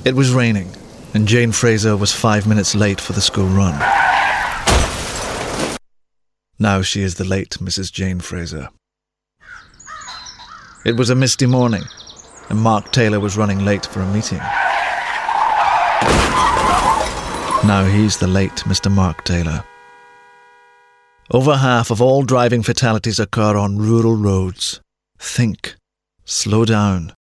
It was raining, and Jane Fraser was 5 minutes late for the school run. Now she is the late Mrs. Jane Fraser. It was a misty morning, and Mark Taylor was running late for a meeting. Now he's the late Mr. Mark Taylor. Over half of all driving fatalities occur on rural roads. Think. Slow down.